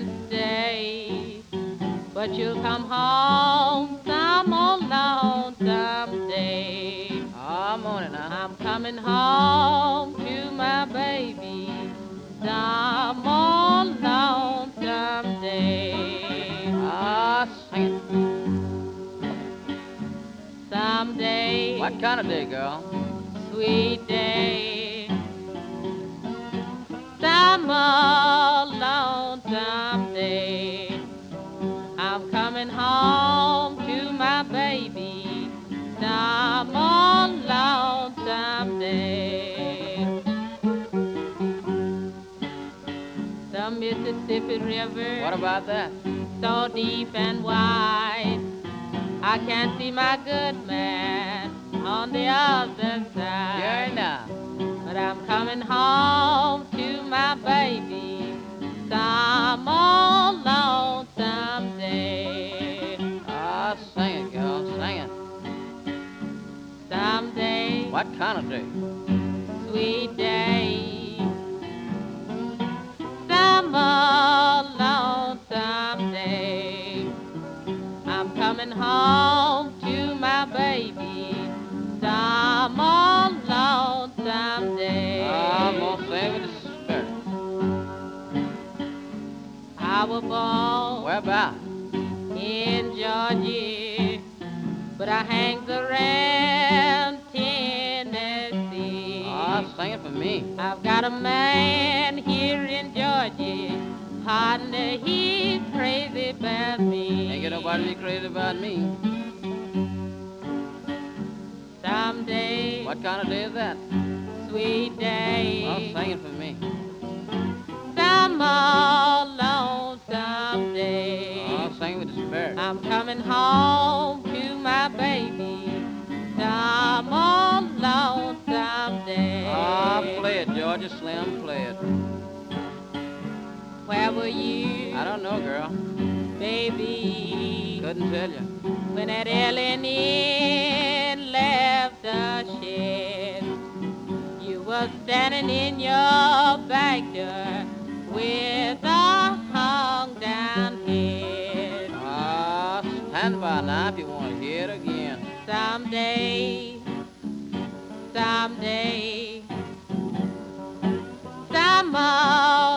and stay, but you'll come home some old lonesome day. I'm on it now. I'm coming home to my baby some old lonesome day. Ah, sing it. Someday, What kind of day, girl? sweet day, some old lonesome day. I'm coming home to my baby some old lonesome day. The Mississippi River, What about that? so deep and wide, I can't see my good man on the other side. Sure enough. But I'm coming home to my baby some old lonesome day. Ah, sing it, girl, sing it. Someday, What kind of day? sweet day, some old lonesome day. I'm coming home to my baby some old lonesome day. I'm gonna sing with the spirit. I was born Where about? in Georgia, but I hangs around Tennessee. Ah, sing it for me. I've got a man here in Georgia, partner, he's crazy about me. Ain't get nobody to be crazy about me. Someday, What kind of day is that? sweet day, Oh, sing it for me. some old lonesome day. Oh, sing it with the spirit. I'm coming home to my baby some old lonesome day. Ah, play it, Georgia Slim, play it. Where were you, I don't know, girl. baby, Couldn't tell you. when that alien left the shed? You were standing in your back door with a hung down head. Ah, stand by now if you want to hear it again. Someday, someday, some